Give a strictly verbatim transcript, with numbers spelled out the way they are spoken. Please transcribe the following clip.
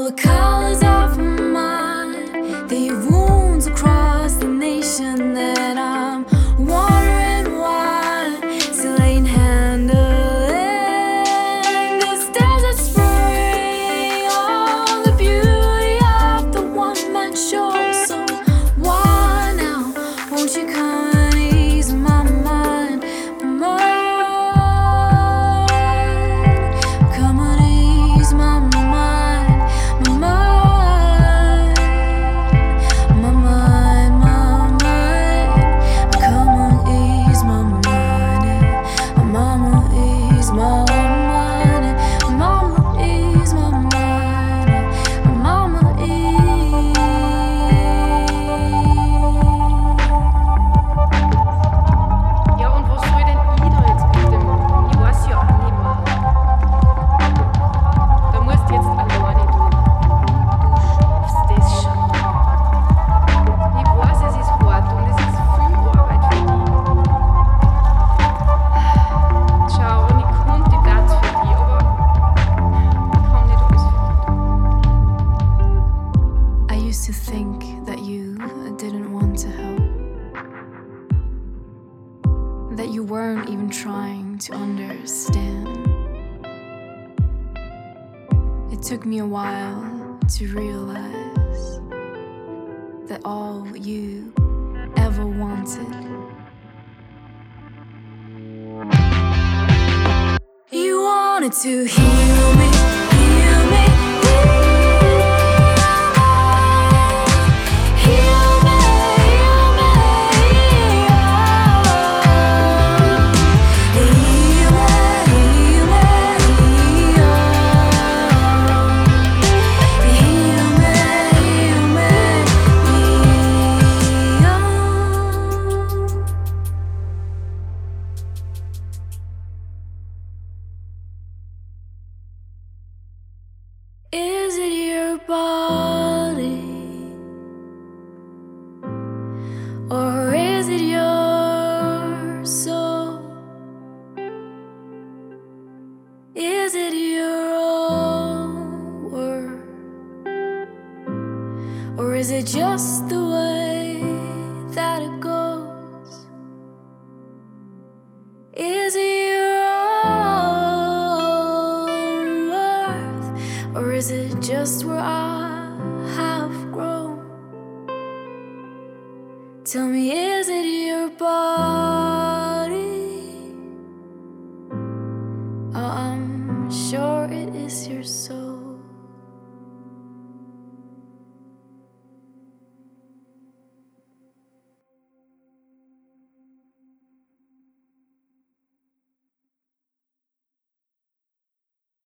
the colors of my mind, they have wounds across the nation that I'm wondering why still ain't handling this desert spring, all the beauty of the one-man show. So why now won't you come and ease my mind, my mind, come and ease my mind. To think that you didn't want to help, that you weren't even trying to understand. It took me a while to realize that all you ever wanted, you wanted to heal me, heal me. Is it your body, or is it your soul? Is it your own word, or is it just the way that it goes? Is it your own worth, or is it just where I have grown? Tell me, is it your body? Oh, I'm sure it is your soul.